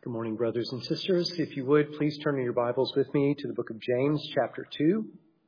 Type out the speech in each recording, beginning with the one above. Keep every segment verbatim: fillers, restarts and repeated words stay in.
Good morning, brothers and sisters. If you would, please turn in your Bibles with me to the book of James, chapter two.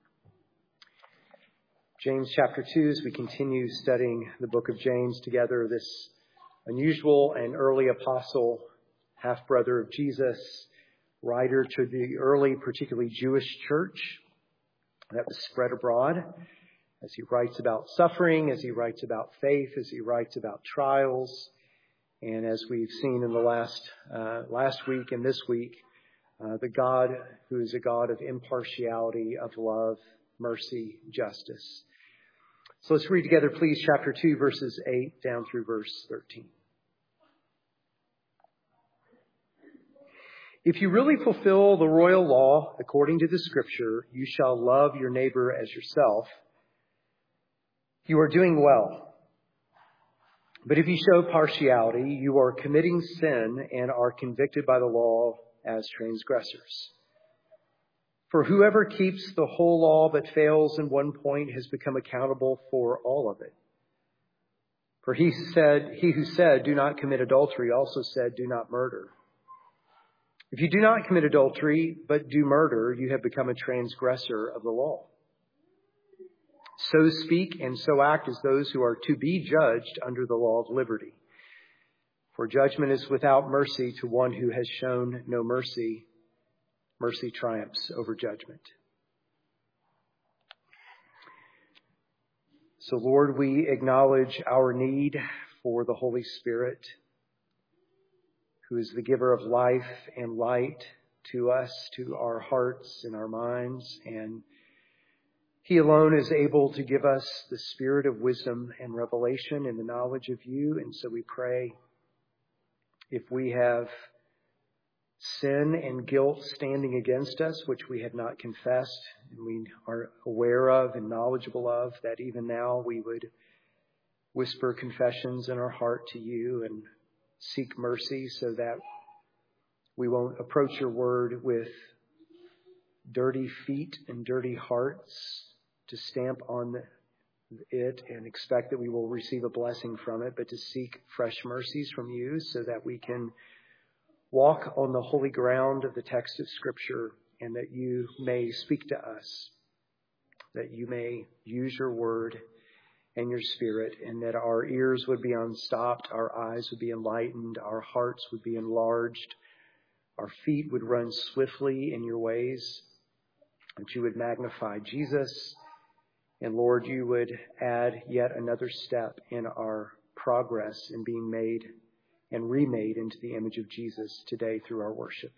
James, chapter two, as we continue studying the book of James together, this unusual and early apostle, half-brother of Jesus, writer to the early, particularly Jewish church that was spread abroad, as he writes about suffering, as he writes about faith, as he writes about trials. And as we've seen in the last uh, last week and this week, uh, the God who is a God of impartiality, of love, mercy, justice. So let's read together, please, chapter two, verses eight down through verse thirteen. If you really fulfill the royal law according to the Scripture, you shall love your neighbor as yourself. You are doing well. But if you show partiality, you are committing sin and are convicted by the law as transgressors. For whoever keeps the whole law but fails in one point has become accountable for all of it. For he said, he who said, do not commit adultery, also said, do not murder. If you do not commit adultery but do murder, you have become a transgressor of the law. So speak and so act as those who are to be judged under the law of liberty. For judgment is without mercy to one who has shown no mercy. Mercy triumphs over judgment. So, Lord, we acknowledge our need for the Holy Spirit, who is the giver of life and light to us, to our hearts and our minds, and He alone is able to give us the spirit of wisdom and revelation and the knowledge of you. And so we pray, if we have sin and guilt standing against us, which we have not confessed and we are aware of and knowledgeable of, that even now we would whisper confessions in our heart to you and seek mercy so that we won't approach your word with dirty feet and dirty hearts to stamp on it and expect that we will receive a blessing from it, but to seek fresh mercies from you so that we can walk on the holy ground of the text of Scripture and that you may speak to us, that you may use your word and your Spirit, and that our ears would be unstopped, our eyes would be enlightened, our hearts would be enlarged, our feet would run swiftly in your ways, that you would magnify Jesus. And Lord, you would add yet another step in our progress in being made and remade into the image of Jesus today through our worship.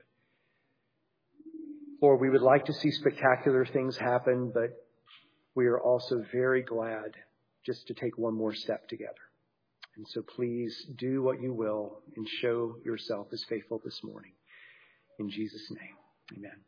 Lord, we would like to see spectacular things happen, but we are also very glad just to take one more step together. And so please do what you will and show yourself as faithful this morning. In Jesus' name, amen.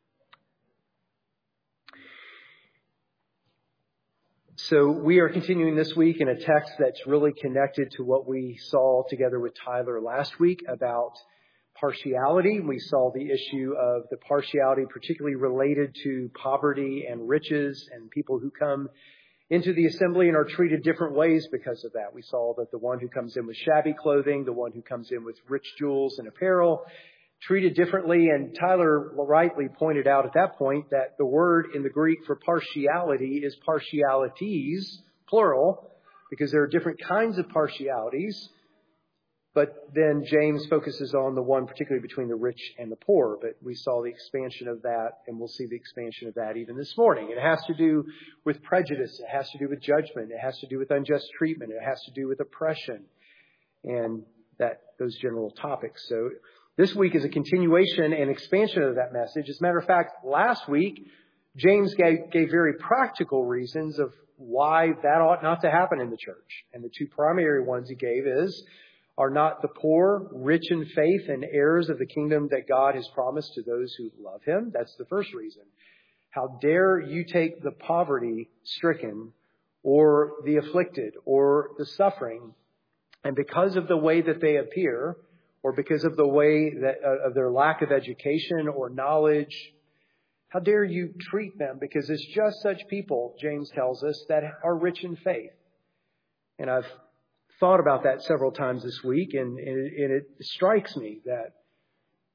So we are continuing this week in a text that's really connected to what we saw together with Tyler last week about partiality. We saw the issue of the partiality particularly related to poverty and riches and people who come into the assembly and are treated different ways because of that. We saw that the one who comes in with shabby clothing, the one who comes in with rich jewels and apparel, treated differently. And Tyler rightly pointed out at that point that the word in the Greek for partiality is partialities, plural, because there are different kinds of partialities. But then James focuses on the one particularly between the rich and the poor. But we saw the expansion of that, and we'll see the expansion of that even this morning. It has to do with prejudice. It has to do with judgment. It has to do with unjust treatment. It has to do with oppression and that those general topics. So this week is a continuation and expansion of that message. As a matter of fact, last week, James gave, gave very practical reasons of why that ought not to happen in the church. And the two primary ones he gave is, are not the poor rich in faith and heirs of the kingdom that God has promised to those who love him? That's the first reason. How dare you take the poverty-stricken or the afflicted or the suffering, and because of the way that they appear, or because of the way that uh, of their lack of education or knowledge, how dare you treat them? Because it's just such people, James tells us, that are rich in faith. And I've thought about that several times this week, and, and, it, and it strikes me that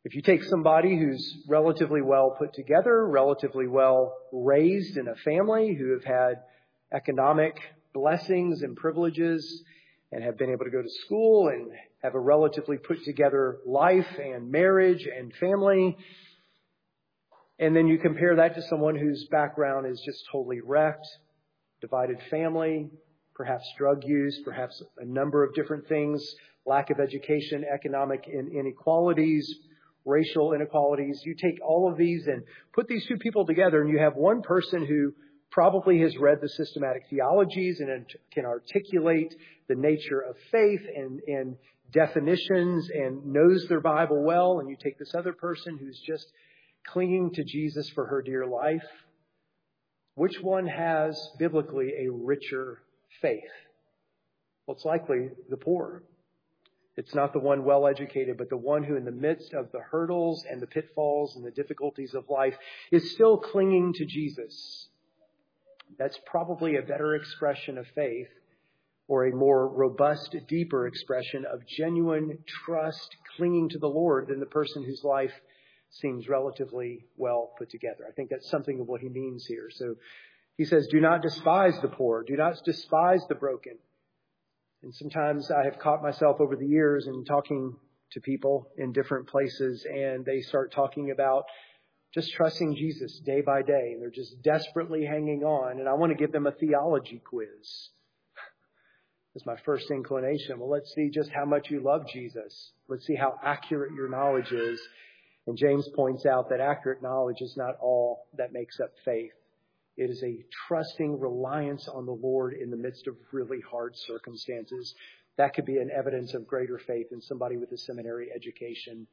If you take somebody who's relatively well put together, relatively well raised in a family, who have had economic blessings and privileges and have been able to go to school and have a relatively put together life and marriage and family, and then you compare that to someone whose background is just totally wrecked, divided family, perhaps drug use, perhaps a number of different things, lack of education, economic inequalities, racial inequalities. You take all of these and put these two people together, and you have one person who probably has read the systematic theologies and can articulate the nature of faith and, and definitions and knows their Bible well. And you take this other person who's just clinging to Jesus for her dear life. Which one has biblically a richer faith? Well, it's likely the poor. It's not the one well-educated, but the one who in the midst of the hurdles and the pitfalls and the difficulties of life is still clinging to Jesus. That's probably a better expression of faith, or a more robust, deeper expression of genuine trust, clinging to the Lord, than the person whose life seems relatively well put together. I think that's something of what he means here. So he says, do not despise the poor. Do not despise the broken. And sometimes I have caught myself over the years in talking to people in different places, and they start talking about just trusting Jesus day by day. And they're just desperately hanging on. And I want to give them a theology quiz. That's my first inclination. Well, let's see just how much you love Jesus. Let's see how accurate your knowledge is. And James points out that accurate knowledge is not all that makes up faith. It is a trusting reliance on the Lord in the midst of really hard circumstances. That could be an evidence of greater faith than somebody with a seminary education.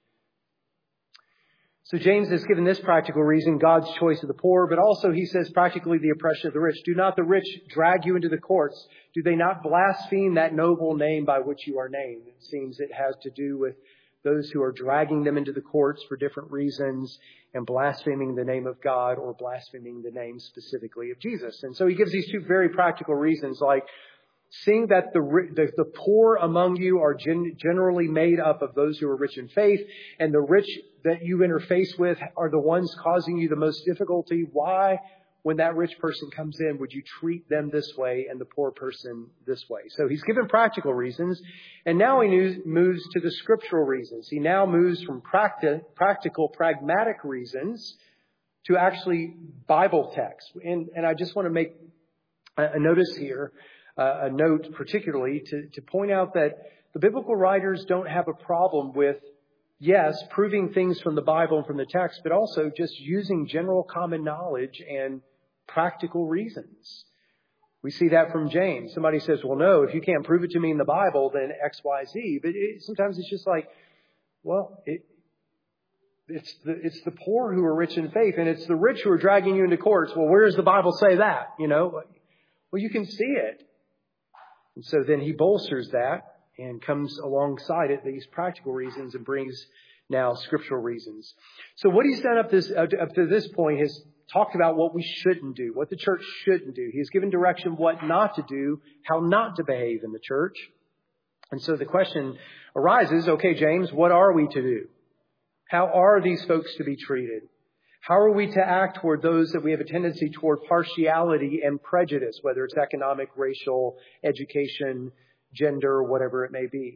So James has given this practical reason, God's choice of the poor, but also he says practically the oppression of the rich. Do not the rich drag you into the courts? Do they not blaspheme that noble name by which you are named? It seems it has to do with those who are dragging them into the courts for different reasons and blaspheming the name of God or blaspheming the name specifically of Jesus. And so he gives these two very practical reasons, like seeing that the the, the poor among you are gen, generally made up of those who are rich in faith, and the rich that you interface with are the ones causing you the most difficulty. Why, when that rich person comes in, would you treat them this way and the poor person this way? So he's given practical reasons, and now he moves to the scriptural reasons. He now moves from practi- practical, pragmatic reasons to actually Bible text. And, and I just want to make a, a notice here, uh, a note particularly, to, to point out that the biblical writers don't have a problem with, yes, proving things from the Bible and from the text, but also just using general common knowledge and practical reasons. We see that from James. Somebody says, well, no, if you can't prove it to me in the Bible, then X, Y, Z. But it, sometimes it's just like, well, it, it's the it's the poor who are rich in faith, and it's the rich who are dragging you into courts. Well, where does the Bible say that? You know, well, you can see it. And so then he bolsters that and comes alongside it, these practical reasons, and brings now scriptural reasons. So what he's done up this up to this point is talked about what we shouldn't do, what the church shouldn't do. He's given direction what not to do, how not to behave in the church. And so the question arises, okay, James, what are we to do? How are these folks to be treated? How are we to act toward those that we have a tendency toward partiality and prejudice, whether it's economic, racial, education, gender, whatever it may be?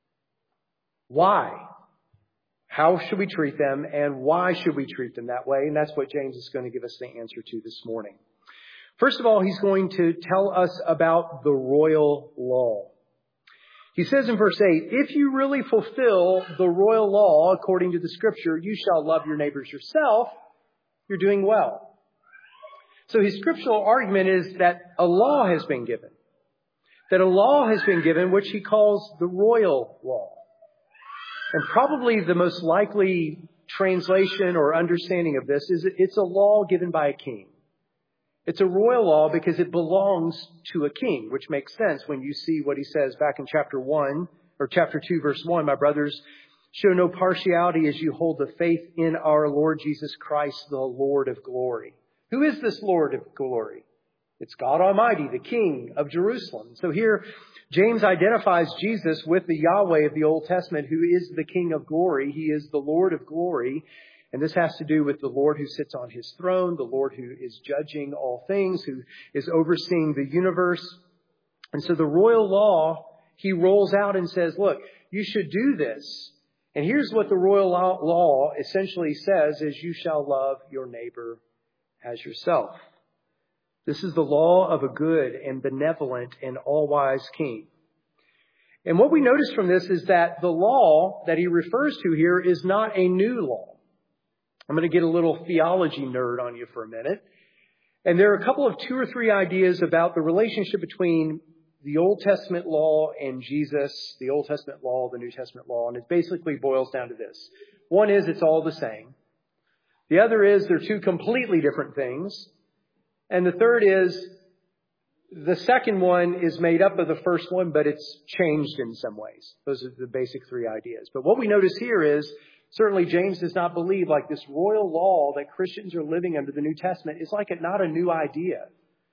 Why? How should we treat them, and why should we treat them that way? And that's what James is going to give us the answer to this morning. First of all, he's going to tell us about the royal law. He says in verse eight, if you really fulfill the royal law according to the scripture, you shall love your neighbors yourself, you're doing well. So his scriptural argument is that a law has been given. That a law has been given which he calls the royal law. And probably the most likely translation or understanding of this is that it's a law given by a king. It's a royal law because it belongs to a king, which makes sense when you see what he says back in chapter one or chapter two, verse one. My brothers, show no partiality as you hold the faith in our Lord Jesus Christ, the Lord of glory. Who is this Lord of glory? It's God Almighty, the King of Jerusalem. So here, James identifies Jesus with the Yahweh of the Old Testament, who is the King of glory. He is the Lord of glory. And this has to do with the Lord who sits on his throne, the Lord who is judging all things, who is overseeing the universe. And so the royal law, he rolls out and says, look, you should do this. And here's what the royal law essentially says is you shall love your neighbor as yourself. This is the law of a good and benevolent and all-wise king. And what we notice from this is that the law that he refers to here is not a new law. I'm going to get a little theology nerd on you for a minute. And there are a couple of two or three ideas about the relationship between the Old Testament law and Jesus, the Old Testament law, the New Testament law. And it basically boils down to this. One is it's all the same. The other is they're two completely different things. And the third is the second one is made up of the first one, but it's changed in some ways. Those are the basic three ideas. But what we notice here is certainly James does not believe like this royal law that Christians are living under the New Testament is like a, not a new idea.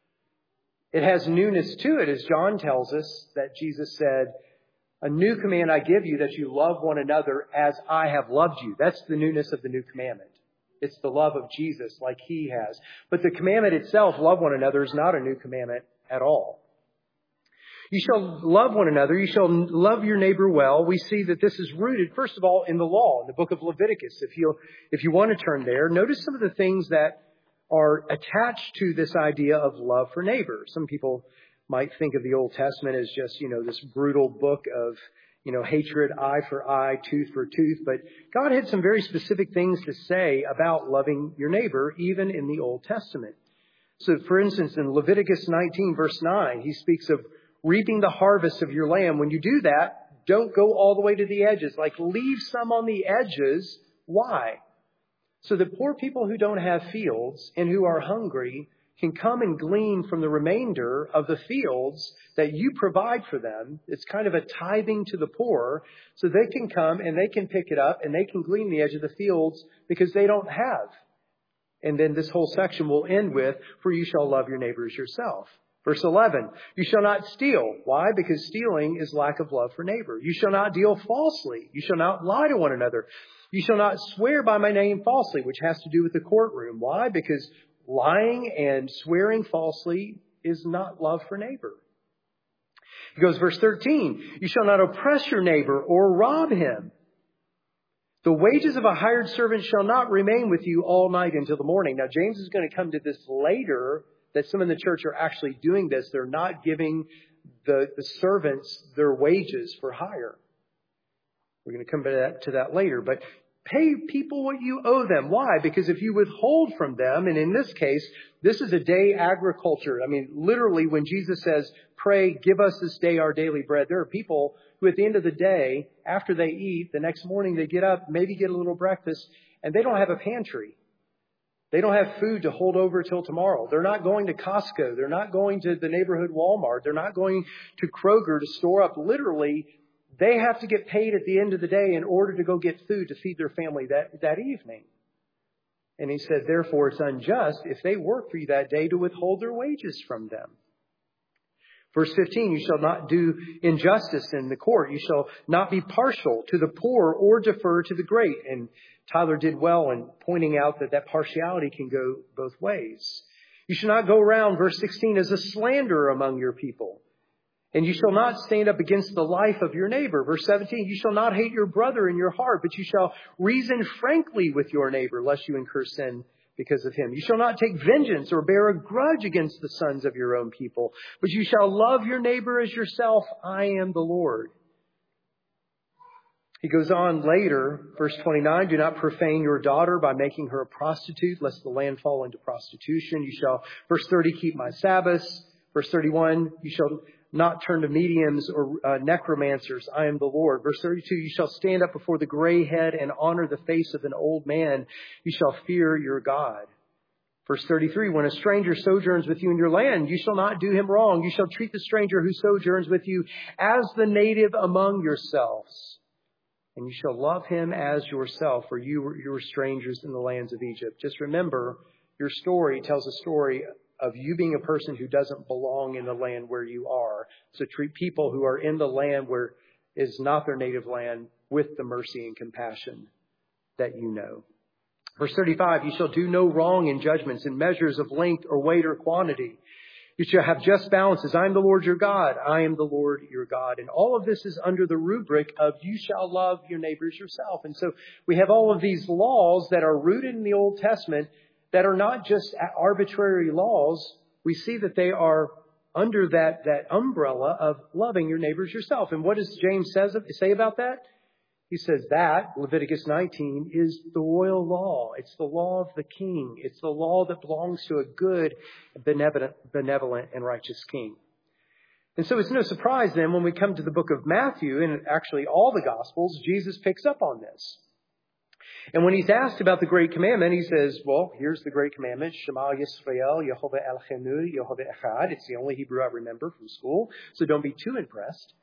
It has newness to it, as John tells us that Jesus said, a new command I give you that you love one another as I have loved you. That's the newness of the new commandment. It's the love of Jesus like he has. But the commandment itself, love one another, is not a new commandment at all. You shall love one another. You shall love your neighbor well. We see that this is rooted, first of all, in the law, in the book of Leviticus. If you if you want to turn there, notice some of the things that are attached to this idea of love for neighbor. Some people might think of the Old Testament as just, you know, this brutal book of, you know, hatred, eye for eye, tooth for tooth. But God had some very specific things to say about loving your neighbor, even in the Old Testament. So, for instance, in Leviticus nineteen, verse nine, he speaks of reaping the harvest of your land. When you do that, don't go all the way to the edges. Like, leave some on the edges. Why? So that poor people who don't have fields and who are hungry can come and glean from the remainder of the fields that you provide for them. It's kind of a tithing to the poor. So they can come and they can pick it up and they can glean the edge of the fields because they don't have. And then this whole section will end with, for you shall love your neighbors yourself. Verse eleven, you shall not steal. Why? Because stealing is lack of love for neighbor. You shall not deal falsely. You shall not lie to one another. You shall not swear by my name falsely, which has to do with the courtroom. Why? Because lying and swearing falsely is not love for neighbor. He goes, verse thirteen, you shall not oppress your neighbor or rob him. The wages of a hired servant shall not remain with you all night until the morning. Now, James is going to come to this later, that some in the church are actually doing this. They're not giving the, the servants their wages for hire. We're going to come to that, to that later. But pay people what you owe them. Why? Because if you withhold from them, and in this case, this is a day agriculture. I mean, literally, when Jesus says, pray, give us this day our daily bread, there are people who at the end of the day, after they eat, the next morning they get up, maybe get a little breakfast, and they don't have a pantry. They don't have food to hold over till tomorrow. They're not going to Costco. They're not going to the neighborhood Walmart. They're not going to Kroger to store up. Literally, they have to get paid at the end of the day in order to go get food to feed their family that, that evening. And he said, therefore, it's unjust if they work for you that day to withhold their wages from them. Verse fifteen, you shall not do injustice in the court. You shall not be partial to the poor or defer to the great. And Tyler did well in pointing out that that partiality can go both ways. You shall not go around, verse sixteen, as a slanderer among your people. And you shall not stand up against the life of your neighbor. Verse seventeen, you shall not hate your brother in your heart, but you shall reason frankly with your neighbor, lest you incur sin because of him. You shall not take vengeance or bear a grudge against the sons of your own people, but you shall love your neighbor as yourself. I am the Lord. He goes on later, verse twenty-nine, do not profane your daughter by making her a prostitute, lest the land fall into prostitution. You shall, verse thirty, keep my Sabbaths. Verse thirty-one, you shall not turn to mediums or uh, necromancers. I am the Lord. Verse thirty-two, you shall stand up before the gray head and honor the face of an old man. You shall fear your God. Verse thirty-three, when a stranger sojourns with you in your land, you shall not do him wrong. You shall treat the stranger who sojourns with you as the native among yourselves. And you shall love him as yourself, for you were, you were strangers in the lands of Egypt. Just remember, your story tells a story of you being a person who doesn't belong in the land where you are. So treat people who are in the land where is not their native land with the mercy and compassion that you know. Verse thirty-five, you shall do no wrong in judgments, in measures of length or weight or quantity. You shall have just balances. I am the Lord your God. I am the Lord your God. And all of this is under the rubric of you shall love your neighbors yourself. And so we have all of these laws that are rooted in the Old Testament that are not just arbitrary laws. We see that they are under that, that umbrella of loving your neighbors yourself. And what does James says, say about that? He says that, Leviticus nineteen, is the royal law. It's the law of the king. It's the law that belongs to a good, benevolent, benevolent and righteous king. And so it's no surprise then when we come to the book of Matthew, and actually all the Gospels, Jesus picks up on this. And when he's asked about the great commandment, he says, well, here's the great commandment, Shema Yisrael, Yehovah Eloheinu, Yehovah Echad. It's the only Hebrew I remember from school, so don't be too impressed.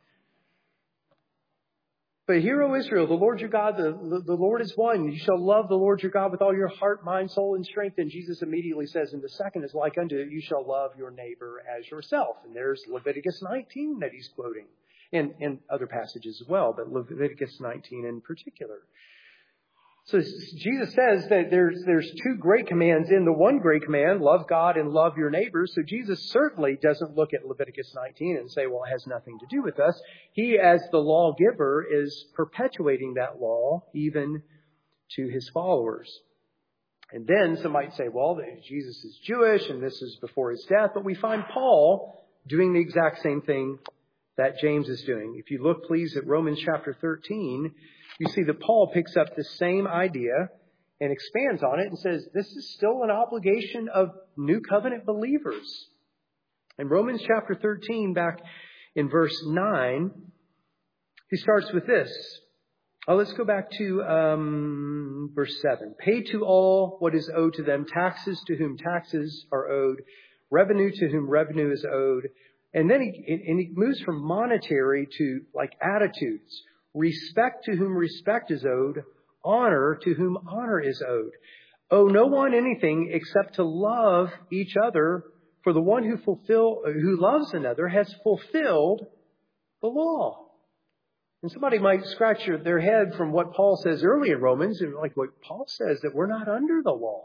But hear, O Israel, the Lord your God, the, the, the Lord is one. You shall love the Lord your God with all your heart, mind, soul, and strength. And Jesus immediately says, and the second is like unto it, you shall love your neighbor as yourself. And there's Leviticus nineteen that he's quoting, and, and other passages as well, but Leviticus nineteen in particular. So Jesus says that there's there's two great commands in the one great command, love God and love your neighbors. So Jesus certainly doesn't look at Leviticus nineteen and say, well, it has nothing to do with us. He, as the lawgiver, is perpetuating that law even to his followers. And then some might say, well, Jesus is Jewish and this is before his death. But we find Paul doing the exact same thing that James is doing. If you look, please, at Romans chapter thirteen, you see that Paul picks up the same idea and expands on it and says this is still an obligation of New Covenant believers. In Romans chapter thirteen, back in verse nine, he starts with this. Oh, let's go back to um, verse seven. Pay to all what is owed to them, taxes to whom taxes are owed, revenue to whom revenue is owed. And then he, and he moves from monetary to like attitudes. Respect to whom respect is owed, honor to whom honor is owed. Owe no one anything except to love each other, for the one who fulfill who loves another has fulfilled the law. And somebody might scratch their head from what Paul says early in Romans, and like what Paul says, that we're not under the law.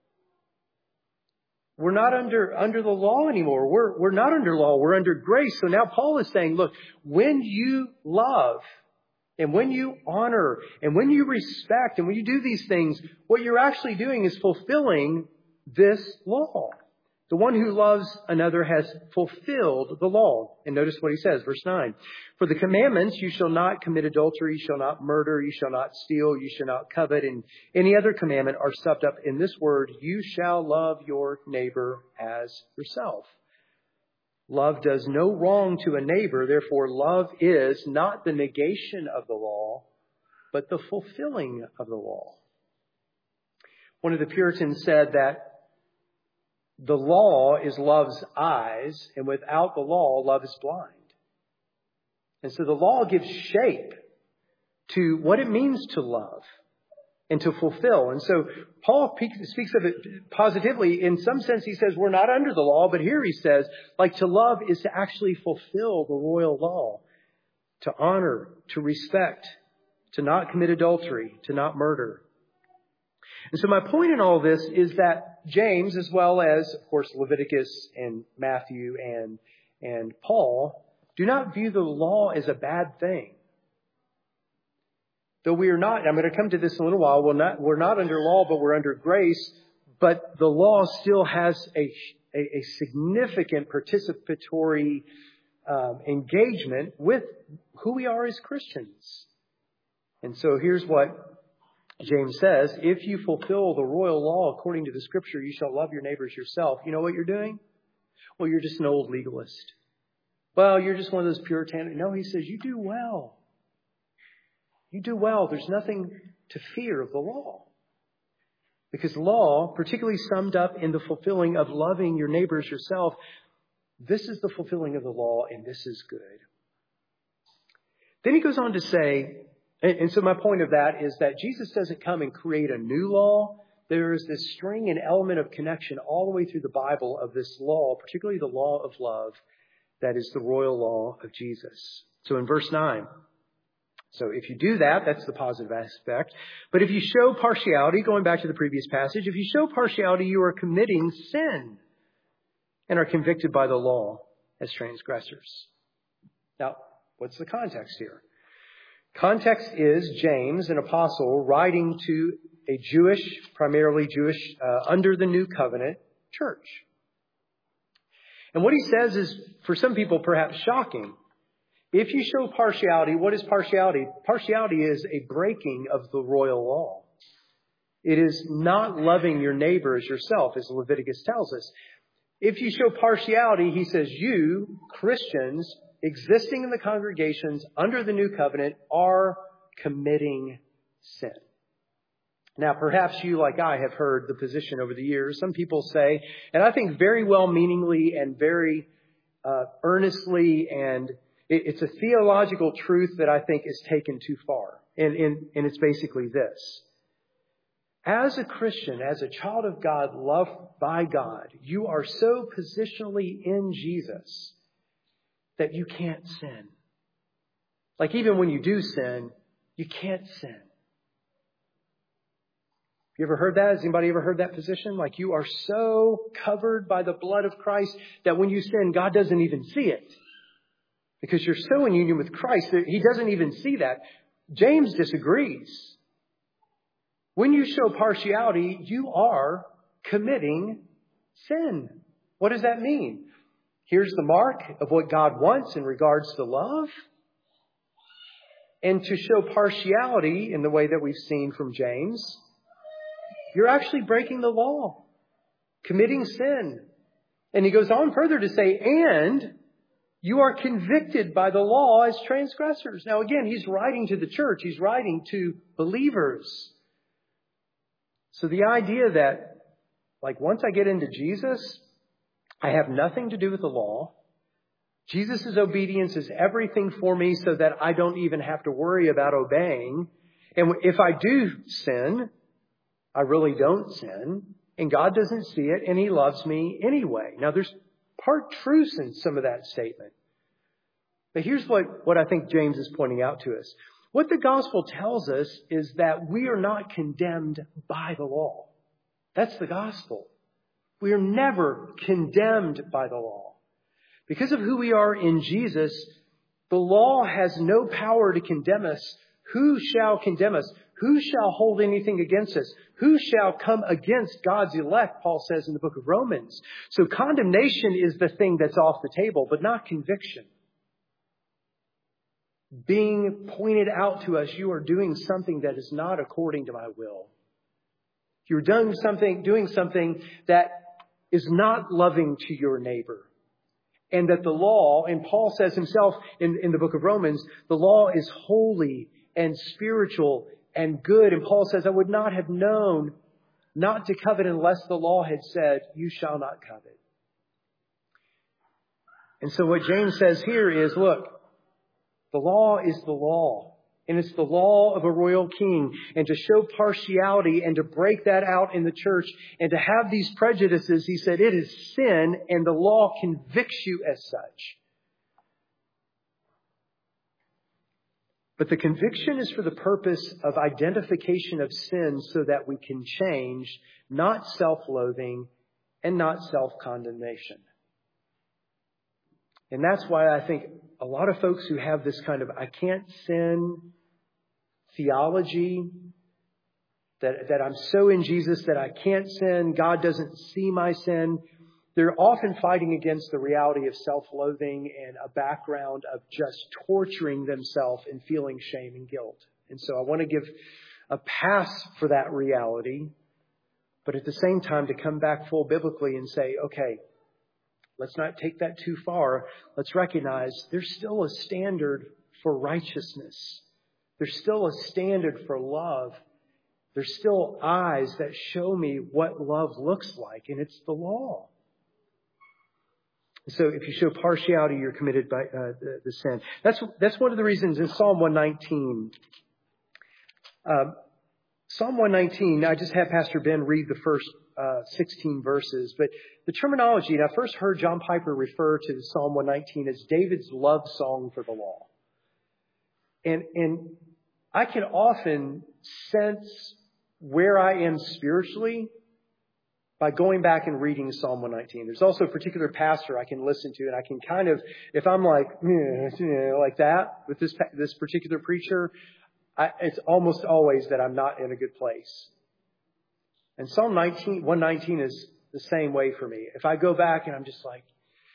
We're not under under the law anymore. We're we're not under law. We're under grace. So now Paul is saying, look, when you love, and when you honor, and when you respect, and when you do these things, what you're actually doing is fulfilling this law. The one who loves another has fulfilled the law. And notice what he says, verse nine. For the commandments, you shall not commit adultery, you shall not murder, you shall not steal, you shall not covet, and any other commandment are summed up in this word, you shall love your neighbor as yourself. Love does no wrong to a neighbor. Therefore, love is not the negation of the law, but the fulfilling of the law. One of the Puritans said that the law is love's eyes, and without the law, love is blind. And so the law gives shape to what it means to love and to fulfill. And so Paul speaks of it positively. In some sense, he says we're not under the law, but here he says, like, to love is to actually fulfill the royal law, to honor, to respect, to not commit adultery, to not murder. And so my point in all this is that James, as well as, of course, Leviticus and Matthew and, and Paul, do not view the law as a bad thing. Though we are not, I'm going to come to this in a little while, we're not, we're not under law, but we're under grace. But the law still has a, a, a significant participatory um, engagement with who we are as Christians. And so here's what James says, if you fulfill the royal law according to the scripture, you shall love your neighbors yourself. You know what you're doing? Well, you're just an old legalist. Well, you're just one of those Puritans. No, he says, you do well. You do well. There's nothing to fear of the law. Because law, particularly summed up in the fulfilling of loving your neighbors yourself, this is the fulfilling of the law, and this is good. Then he goes on to say, and so my point of that is that Jesus doesn't come and create a new law, there is this string and element of connection all the way through the Bible of this law, particularly the law of love, that is the royal law of Jesus. So in verse nine, so if you do that, that's the positive aspect. But if you show partiality, going back to the previous passage, if you show partiality, you are committing sin and are convicted by the law as transgressors. Now, what's the context here? Context is James, an apostle, writing to a Jewish, primarily Jewish, uh, under the new covenant church. And what he says is, for some people, perhaps shocking. If you show partiality, what is partiality? Partiality is a breaking of the royal law. It is not loving your neighbor as yourself, as Leviticus tells us. If you show partiality, he says, you, Christians, existing in the congregations under the new covenant, are committing sin. Now, perhaps you, like I, have heard the position over the years. Some people say, and I think very well-meaningly and very uh, earnestly, and it, it's a theological truth that I think is taken too far. And, and, and it's basically this. As a Christian, as a child of God, loved by God, you are so positionally in Jesus that you can't sin. Like even when you do sin, you can't sin. You ever heard that? Has anybody ever heard that position? Like you are so covered by the blood of Christ that when you sin, God doesn't even see it. Because you're so in union with Christ that He doesn't even see that. James disagrees. When you show partiality, you are committing sin. What does that mean? Here's the mark of what God wants in regards to love. And to show partiality in the way that we've seen from James, you're actually breaking the law, committing sin. And he goes on further to say, and you are convicted by the law as transgressors. Now again, he's writing to the church. He's writing to believers. So the idea that, like, once I get into Jesus, I have nothing to do with the law. Jesus' obedience is everything for me so that I don't even have to worry about obeying. And if I do sin, I really don't sin. And God doesn't see it, and He loves me anyway. Now, there's part truth in some of that statement. But here's what, what I think James is pointing out to us. What the gospel tells us is that we are not condemned by the law. That's the gospel. We are never condemned by the law. Because of who we are in Jesus, the law has no power to condemn us. Who shall condemn us? Who shall hold anything against us? Who shall come against God's elect, Paul says in the book of Romans. So condemnation is the thing that's off the table, but not conviction. Being pointed out to us, you are doing something that is not according to my will. You're doing something, doing something that is not loving to your neighbor. And that the law, and Paul says himself in, in the book of Romans, the law is holy and spiritual and good. And Paul says, I would not have known not to covet unless the law had said, you shall not covet. And so what James says here is, look, the law is the law. And it's the law of a royal king. And to show partiality and to break that out in the church and to have these prejudices, he said, it is sin and the law convicts you as such. But the conviction is for the purpose of identification of sin so that we can change, not self-loathing and not self-condemnation. And that's why I think a lot of folks who have this kind of I can't sin theology, that, that I'm so in Jesus that I can't sin, God doesn't see my sin, they're often fighting against the reality of self-loathing and a background of just torturing themselves and feeling shame and guilt. And so I want to give a pass for that reality, but at the same time to come back full biblically and say, okay, let's not take that too far. Let's recognize there's still a standard for righteousness. There's still a standard for love. There's still eyes that show me what love looks like, and it's the law. So if you show partiality, you're committed by uh, the, the sin. That's that's one of the reasons in Psalm one nineteen. Uh, Psalm one nineteen, I just had Pastor Ben read the first uh, sixteen verses, but the terminology, and I first heard John Piper refer to Psalm one nineteen as David's love song for the law. And, and I can often sense where I am spiritually by going back and reading Psalm one nineteen. There's also a particular pastor I can listen to, and I can kind of, if I'm like, like that with this, this particular preacher, I, it's almost always that I'm not in a good place. And Psalm nineteen, one nineteen is the same way for me. If I go back and I'm just like,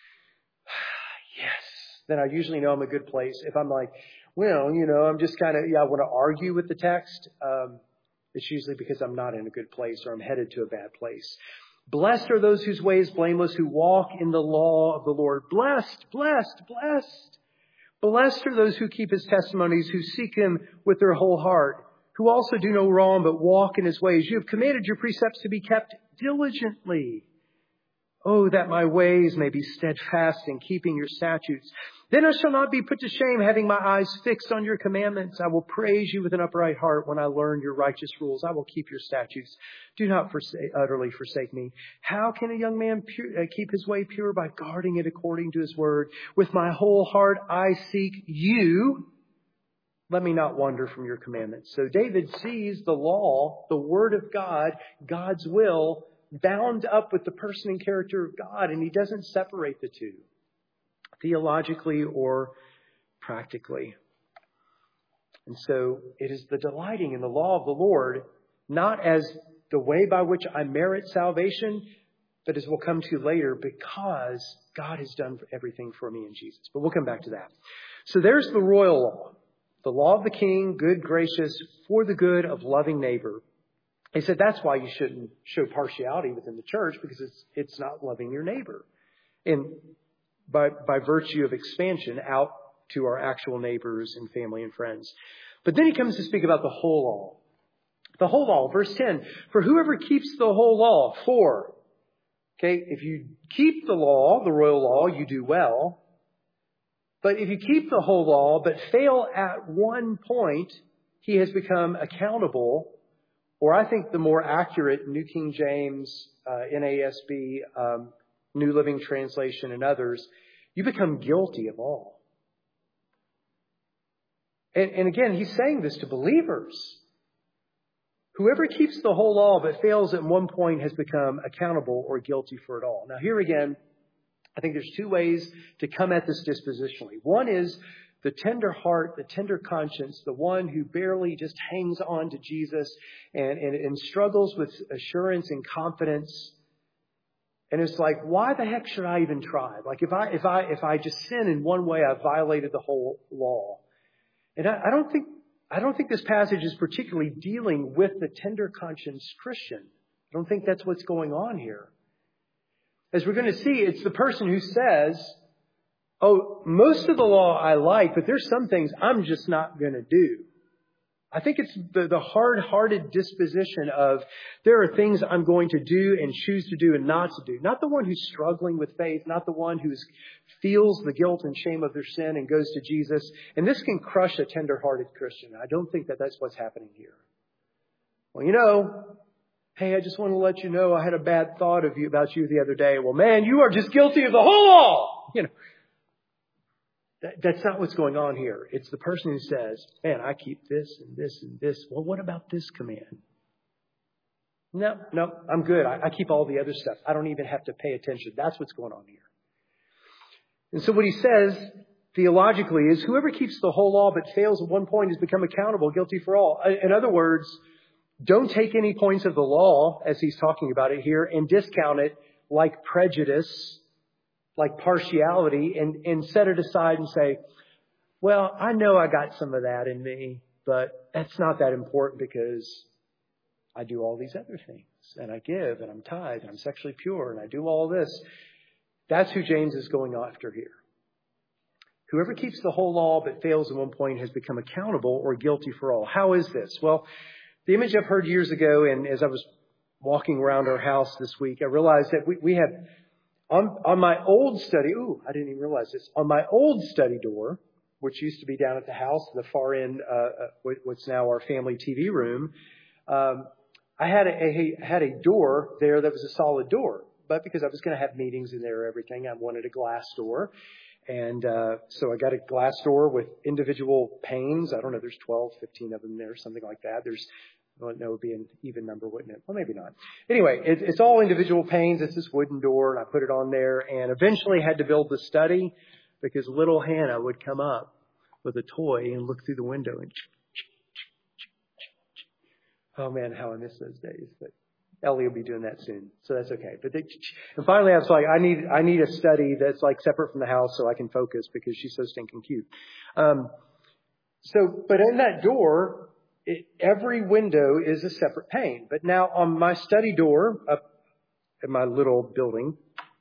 yes, then I usually know I'm in a good place. If I'm like, well, you know, I'm just kind of, yeah, I want to argue with the text, um, it's usually because I'm not in a good place or I'm headed to a bad place. Blessed are those whose way is blameless, who walk in the law of the Lord. Blessed, blessed, blessed. Blessed are those who keep his testimonies, who seek him with their whole heart, who also do no wrong but walk in his ways. You have commanded your precepts to be kept diligently. Oh, that my ways may be steadfast in keeping your statutes. Then I shall not be put to shame, having my eyes fixed on your commandments. I will praise you with an upright heart when I learn your righteous rules. I will keep your statutes. Do not forsake, utterly forsake me. How can a young man pure, uh, keep his way pure? By guarding it according to his word. With my whole heart I seek you. Let me not wander from your commandments. So David sees the law, the word of God, God's will, bound up with the person and character of God, and he doesn't separate the two, theologically or practically. And so it is the delighting in the law of the Lord, not as the way by which I merit salvation, but as we'll come to later, because God has done everything for me in Jesus. But we'll come back to that. So there's the royal law, the law of the king, good, gracious, for the good of loving neighbor. He said that's why you shouldn't show partiality within the church, because it's it's not loving your neighbor. And by by virtue of expansion out to our actual neighbors and family and friends. But then he comes to speak about the whole law. The whole law, verse ten, for whoever keeps the whole law, for, okay, if you keep the law, the royal law, you do well. But if you keep the whole law but fail at one point, he has become accountable. Or I think the more accurate New King James, uh, N A S B, um, New Living Translation, and others, you become guilty of all. And, and again, he's saying this to believers. Whoever keeps the whole law but fails at one point has become accountable or guilty for it all. Now here again, I think there's two ways to come at this dispositionally. One is the tender heart, the tender conscience, the one who barely just hangs on to Jesus and, and, and struggles with assurance and confidence. And it's like, why the heck should I even try? Like if I if I if I just sin in one way, I've violated the whole law. And I, I don't think I don't think this passage is particularly dealing with the tender conscience Christian. I don't think that's what's going on here. As we're going to see, it's the person who says, oh, most of the law I like, but there's some things I'm just not going to do. I think it's the, the hard-hearted disposition of there are things I'm going to do and choose to do and not to do. Not the one who's struggling with faith, not the one who feels the guilt and shame of their sin and goes to Jesus. And this can crush a tender-hearted Christian. I don't think that that's what's happening here. Well, you know, hey, I just want to let you know I had a bad thought of you about you the other day. Well, man, you are just guilty of the whole law. You know. That, that's not what's going on here. It's the person who says, man, I keep this and this and this. Well, what about this command? No, no, I'm good. I, I keep all the other stuff. I don't even have to pay attention. That's what's going on here. And so what he says theologically is whoever keeps the whole law but fails at one point has become accountable, guilty for all. In other words, don't take any points of the law, as he's talking about it here, and discount it like prejudice, like partiality, and, and set it aside and say, well, I know I got some of that in me, but that's not that important because I do all these other things, and I give, and I'm tithe, and I'm sexually pure, and I do all this. That's who James is going after here. Whoever keeps the whole law but fails at one point has become accountable or guilty for all. How is this? Well, the image I've heard years ago, and as I was walking around our house this week, I realized that we, we have On, on my old study, ooh, I didn't even realize this. On my old study door, which used to be down at the house, the far end, uh, what's now our family T V room, Um, I had a, a had a door there that was a solid door, but because I was going to have meetings in there, or everything, I wanted a glass door, and uh, so I got a glass door with individual panes. I don't know, there's twelve, fifteen of them there, something like that. There's Well, no, it would be an even number, wouldn't it? Well, maybe not. Anyway, it, it's all individual panes. It's this wooden door, and I put it on there, and eventually had to build the study because little Hannah would come up with a toy and look through the window and oh man, how I miss those days. But Ellie will be doing that soon, so that's okay. But they, and finally, I was like, I need I need a study that's like separate from the house so I can focus because she's so stinking cute. Um, so, but in that door. It, every window is a separate pane. But now on my study door up in my little building,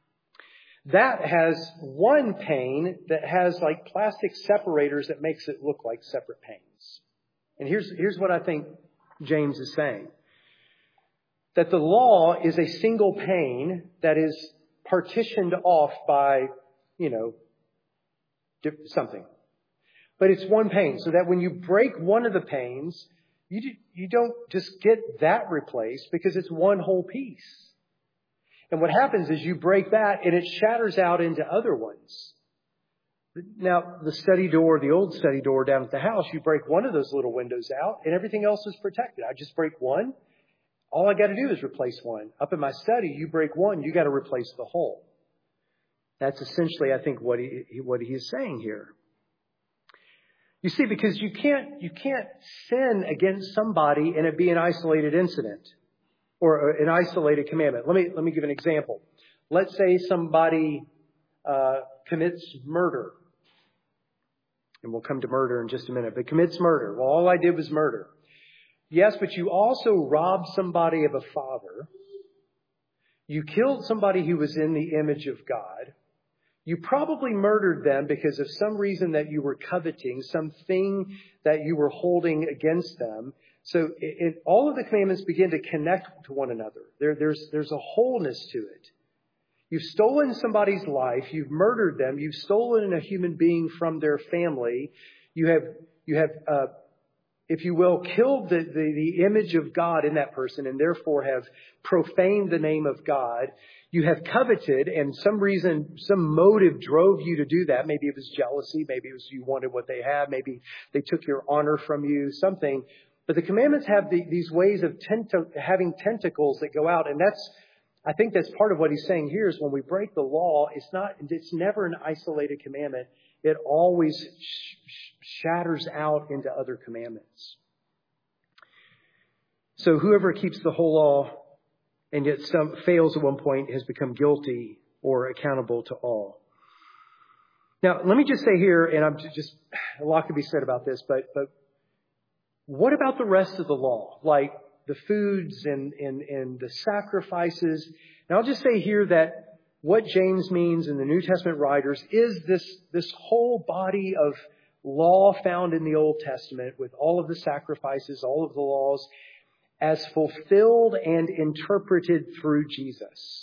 that has one pane that has like plastic separators that makes it look like separate panes. And here's, here's what I think James is saying. That the law is a single pane that is partitioned off by, you know, something. But it's one pane, so that when you break one of the panes, you do, you don't just get that replaced because it's one whole piece. And what happens is you break that and it shatters out into other ones. Now, the study door, the old study door down at the house, you break one of those little windows out and everything else is protected. I just break one. All I got to do is replace one. Up in my study, you break one, you got to replace the whole. That's essentially, I think, what he what he is saying here. You see, because you can't you can't sin against somebody and it be an isolated incident or an isolated commandment. Let me let me give an example. Let's say somebody uh, commits murder, and we'll come to murder in just a minute. But commits murder. Well, all I did was murder. Yes, but you also robbed somebody of a father. You killed somebody who was in the image of God. You probably murdered them because of some reason that you were coveting, something that you were holding against them. So it, it, all of the commandments begin to connect to one another. There, there's, there's a wholeness to it. You've stolen somebody's life. You've murdered them. You've stolen a human being from their family. You have, you have, uh, if you will, killed the, the, the image of God in that person and therefore have profaned the name of God. You have coveted, and some reason, some motive drove you to do that. Maybe it was jealousy. Maybe it was you wanted what they had. Maybe they took your honor from you, something. But the commandments have the, these ways of tent- having tentacles that go out. And that's, I think that's part of what he's saying here is when we break the law, it's not, it's never an isolated commandment. It always sh- shatters out into other commandments. So whoever keeps the whole law and yet some fails at one point has become guilty or accountable to all. Now, let me just say here, and I'm just, a lot could be said about this, but, but what about the rest of the law? Like the foods and, and, and the sacrifices. And I'll just say here that what James means in the New Testament writers is this, this whole body of law found in the Old Testament with all of the sacrifices, all of the laws, as fulfilled and interpreted through Jesus.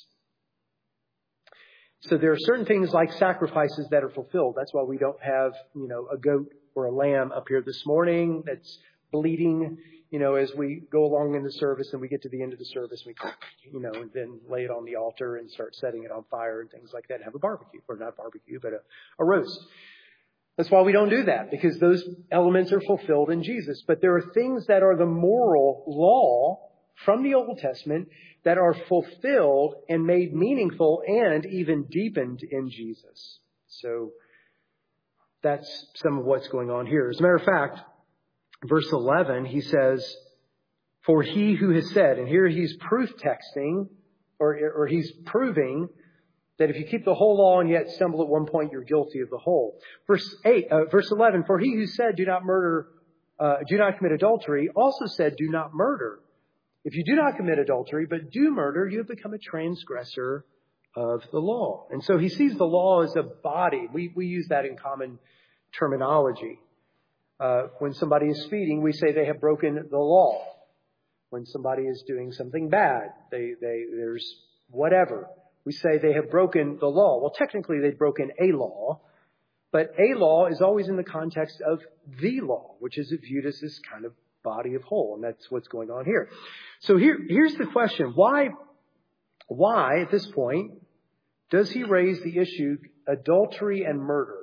So there are certain things like sacrifices that are fulfilled. That's why we don't have, you know, a goat or a lamb up here this morning that's bleeding, you know, as we go along in the service and we get to the end of the service, we, you know, and then lay it on the altar and start setting it on fire and things like that and have a barbecue, or not barbecue, but a, a roast. That's why we don't do that, because those elements are fulfilled in Jesus. But there are things that are the moral law from the Old Testament that are fulfilled and made meaningful and even deepened in Jesus. So that's some of what's going on here. As a matter of fact, verse eleven, he says, for he who has said, and here he's proof texting, or, or he's proving that if you keep the whole law and yet stumble at one point, you're guilty of the whole. Verse eight, uh, verse eleven, for he who said, do not murder, uh, do not commit adultery, also said, do not murder. If you do not commit adultery, but do murder, you have become a transgressor of the law. And so he sees the law as a body. We, we use that in common terminology. Uh, when somebody is speeding, we say they have broken the law. When somebody is doing something bad, they, they, there's whatever. We say they have broken the law. Well, technically they've broken a law, but a law is always in the context of the law, which is viewed as this kind of body of whole. And that's what's going on here. So here, here's the question. Why, why at this point does he raise the issue adultery and murder?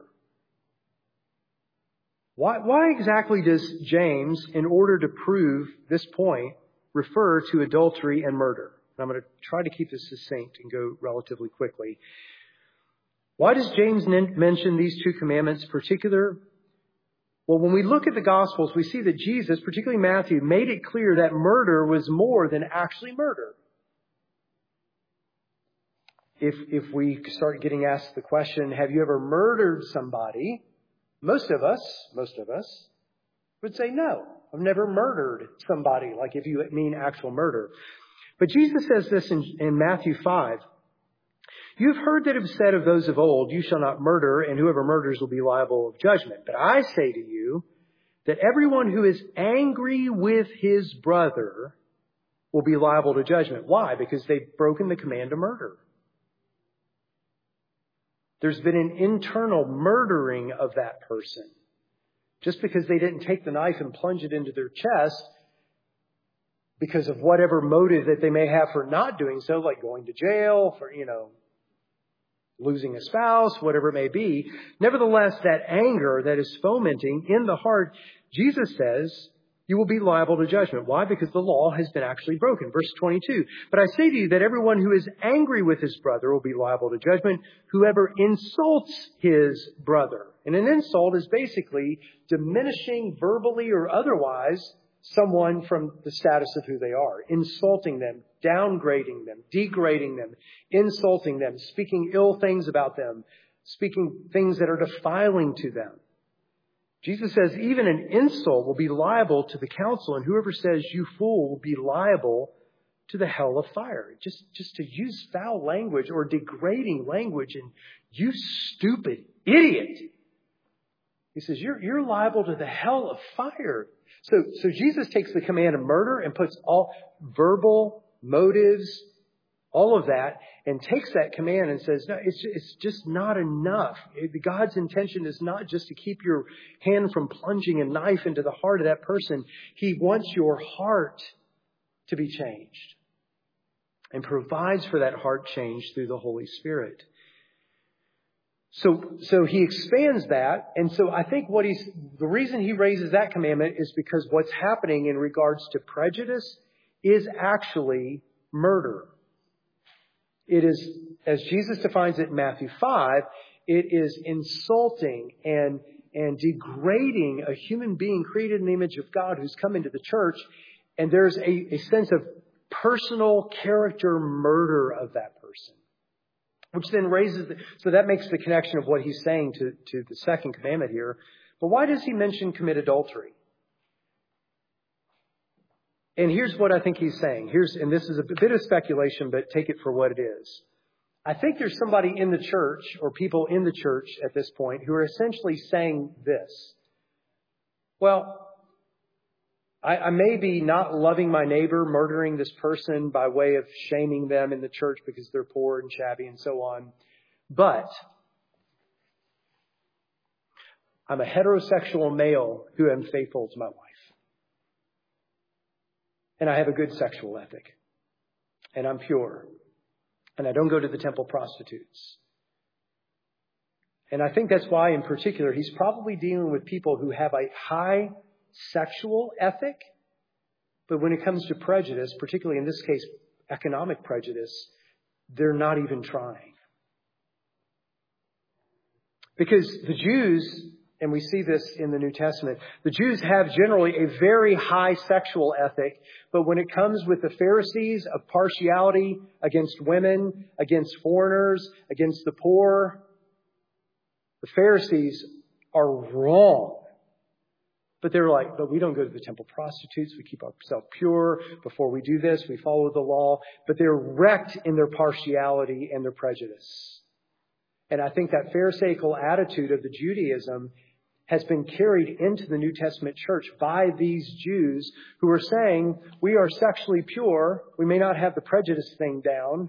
Why, why exactly does James, in order to prove this point, refer to adultery and murder? And I'm going to try to keep this succinct and go relatively quickly. Why does James mention these two commandments in particular? Well, when we look at the Gospels, we see that Jesus, particularly Matthew, made it clear that murder was more than actually murder. If, if we start getting asked the question, have you ever murdered somebody? Most of us, most of us would say no. I've never murdered somebody, like if you mean actual murder. But Jesus says this in, in Matthew five. You've heard that it was said of those of old, you shall not murder, and whoever murders will be liable of judgment. But I say to you that everyone who is angry with his brother will be liable to judgment. Why? Because they've broken the command to murder. There's been an internal murdering of that person. Just because they didn't take the knife and plunge it into their chest because of whatever motive that they may have for not doing so, like going to jail, for, you know, losing a spouse, whatever it may be. Nevertheless, that anger that is fomenting in the heart, Jesus says, you will be liable to judgment. Why? Because the law has been actually broken. Verse twenty-two. But I say to you that everyone who is angry with his brother will be liable to judgment. Whoever insults his brother. And an insult is basically diminishing verbally or otherwise someone from the status of who they are. Insulting them, downgrading them, degrading them, insulting them, speaking ill things about them, speaking things that are defiling to them. Jesus says even an insult will be liable to the council, and whoever says you fool will be liable to the hell of fire. Just, just to use foul language or degrading language and you stupid idiot. He says you're, you're liable to the hell of fire. So, so Jesus takes the command of murder and puts all verbal motives, all of that, and takes that command and says, no, it's, it's just not enough. God's intention is not just to keep your hand from plunging a knife into the heart of that person. He wants your heart to be changed and provides for that heart change through the Holy Spirit. So, so he expands that. And so I think what he's, the reason he raises that commandment is because what's happening in regards to prejudice is actually murder. It is, as Jesus defines it in Matthew five, it is insulting and, and degrading a human being created in the image of God who's come into the church. And there's a, a sense of personal character murder of that person. Which then raises, the, so that makes the connection of what he's saying to, to the second commandment here. But why does he mention commit adultery? And here's what I think he's saying. Here's, and this is a bit of speculation, but take it for what it is. I think there's somebody in the church or people in the church at this point who are essentially saying this. Well, I, I may be not loving my neighbor, murdering this person by way of shaming them in the church because they're poor and shabby and so on. But I'm a heterosexual male who am faithful to my wife. And I have a good sexual ethic. And I'm pure. And I don't go to the temple prostitutes. And I think that's why, in particular, he's probably dealing with people who have a high sexual ethic. But when it comes to prejudice, particularly in this case, economic prejudice, they're not even trying. Because the Jews, and we see this in the New Testament, the Jews have generally a very high sexual ethic, but when it comes with the Pharisees of partiality against women, against foreigners, against the poor, the Pharisees are wrong. But they're like, but we don't go to the temple prostitutes. We keep ourselves pure. Before we do this, we follow the law. But they're wrecked in their partiality and their prejudice. And I think that Pharisaical attitude of the Judaism has been carried into the New Testament church by these Jews who are saying, we are sexually pure. We may not have the prejudice thing down.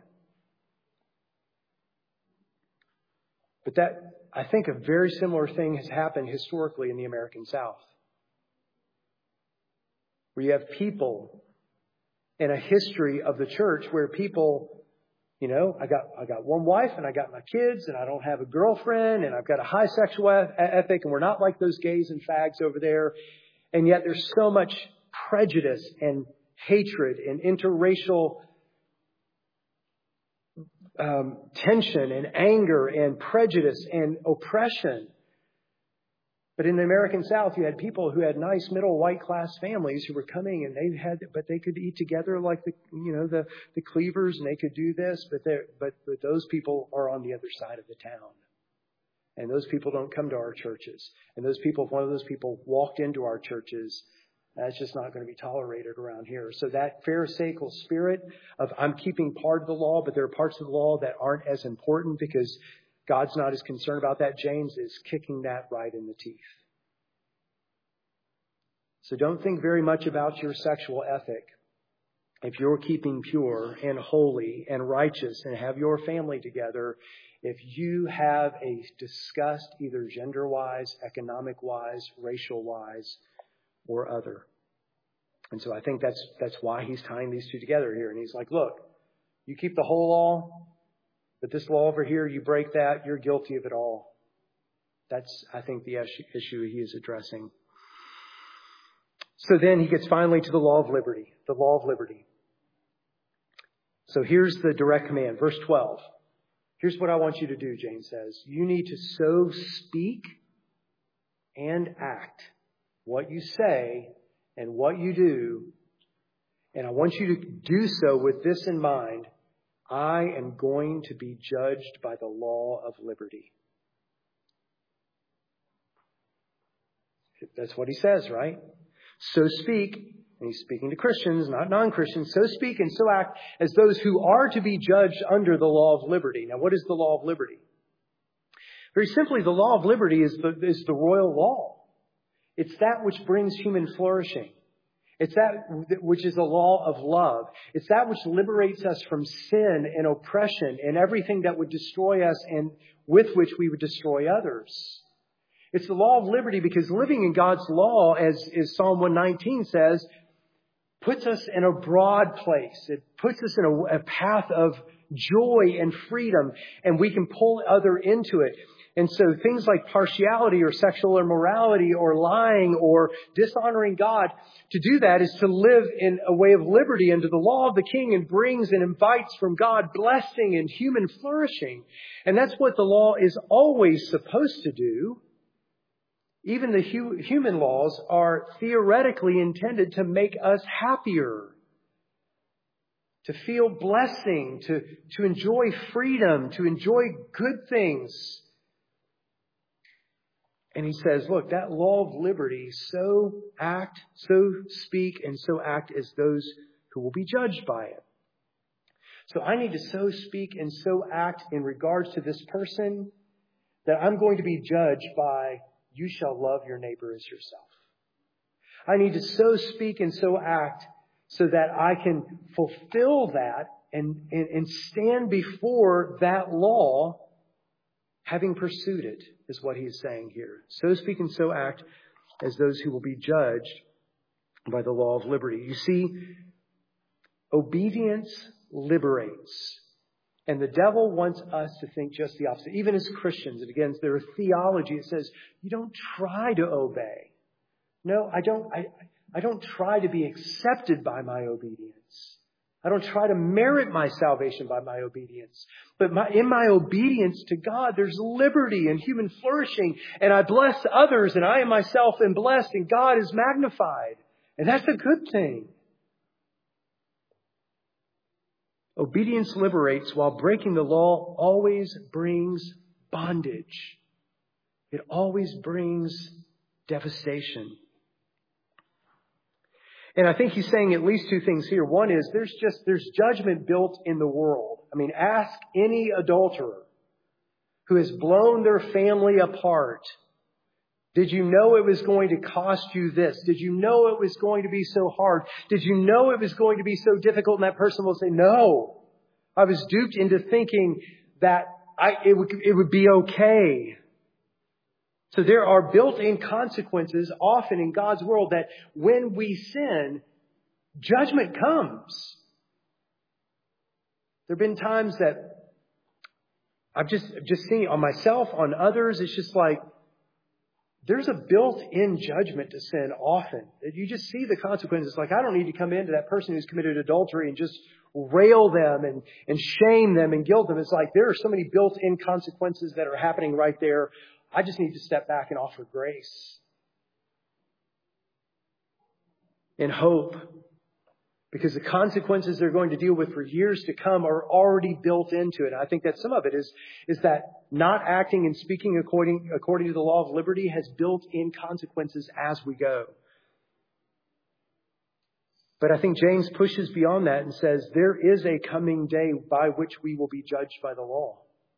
But that, I think a very similar thing has happened historically in the American South. where you have people and a history of the church where people, you know, I got I got one wife and I got my kids and I don't have a girlfriend and I've got a high sexual ethic and we're not like those gays and fags over there. And yet there's so much prejudice and hatred and interracial um, tension and anger and prejudice and oppression. But in the American South, you had people who had nice middle white class families who were coming and they had, but they could eat together like the, you know, the, the Cleavers, and they could do this, but they but, but those people are on the other side of the town. And those people don't come to our churches. And those people, if one of those people walked into our churches, that's just not going to be tolerated around here. So that Pharisaical spirit of I'm keeping part of the law, but there are parts of the law that aren't as important because God's not as concerned about that. James is kicking that right in the teeth. So don't think very much about your sexual ethic. If you're keeping pure and holy and righteous and have your family together, if you have a disgust either gender-wise, economic-wise, racial-wise, or other. And so I think that's that's why he's tying these two together here. And he's like, look, you keep the whole law, but this law over here, you break that, you're guilty of it all. That's, I think, the issue he is addressing. So then he gets finally to the law of liberty, the law of liberty. So here's the direct command, verse twelve. Here's what I want you to do, James says. You need to so speak and act what you say and what you do. And I want you to do so with this in mind. I am going to be judged by the law of liberty. That's what he says, right? So speak, and he's speaking to Christians, not non-Christians, so speak and so act as those who are to be judged under the law of liberty. Now, what is the law of liberty? Very simply, the law of liberty is the, is the royal law. It's that which brings human flourishing. It's that which is the law of love. It's that which liberates us from sin and oppression and everything that would destroy us and with which we would destroy others. It's the law of liberty because living in God's law, as, as Psalm one nineteen says, puts us in a broad place. It puts us in a, a path of joy and freedom, and we can pull other into it. And so things like partiality or sexual immorality or lying or dishonoring God, to do that is to live in a way of liberty under the law of the King and brings and invites from God blessing and human flourishing. And that's what the law is always supposed to do. Even the hu- human laws are theoretically intended to make us happier, to feel blessing, to, to enjoy freedom, to enjoy good things. And he says, look, that law of liberty, so act, so speak, and so act as those who will be judged by it. So I need to so speak and so act in regards to this person that I'm going to be judged by, you shall love your neighbor as yourself. I need to so speak and so act so that I can fulfill that and, and, and stand before that law having pursued it, is what he's saying here. So speak and so act as those who will be judged by the law of liberty. You see, obedience liberates. And the devil wants us to think just the opposite. Even as Christians, and again, there is theology that says, you don't try to obey. No, I don't, I, I don't try to be accepted by my obedience. I don't try to merit my salvation by my obedience. But my, in my obedience to God, there's liberty and human flourishing. And I bless others, and I myself am blessed, and God is magnified. And that's a good thing. Obedience liberates, while breaking the law always brings bondage. It always brings devastation. And I think he's saying at least two things here. One is there's just, there's judgment built in the world. I mean, ask any adulterer who has blown their family apart. Did you know it was going to cost you this? Did you know it was going to be so hard? Did you know it was going to be so difficult? And that person will say, no, I was duped into thinking that I, it would, it would be okay. So there are built-in consequences often in God's world that when we sin, judgment comes. There have been times that I've just, just seen on myself, on others, it's just like, there's a built-in judgment to sin often. You just see the consequences. Like, I don't need to come into that person who's committed adultery and just rail them and, and shame them and guilt them. It's like there are so many built-in consequences that are happening right there. I just need to step back and offer grace and hope. Because the consequences they're going to deal with for years to come are already built into it. And I think that some of it is, is that not acting and speaking according, according to the law of liberty has built-in consequences as we go. But I think James pushes beyond that and says there is a coming day by which we will be judged by the law.